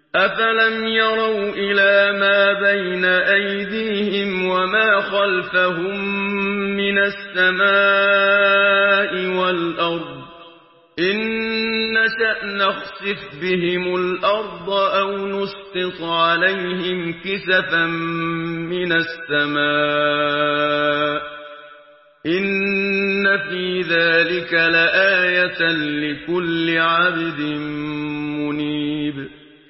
أَفَلَمْ يَرَوْا إِلَىٰ مَا بَيْنَ أَيْدِيهِمْ وَمَا خَلْفَهُم مِّنَ السَّمَاءِ وَالْأَرْضِ إِن نَّشَأْ نَخْسِفْ بِهِمُ الْأَرْضَ أَوْ نُسْقِطْ عَلَيْهِمْ كِسَفًا مِّنَ السَّمَاءِ ۚ إِنَّ فِي ذَٰلِكَ لَآيَةً لِّكُلِّ عَبْدٍ مُّنِيبٍ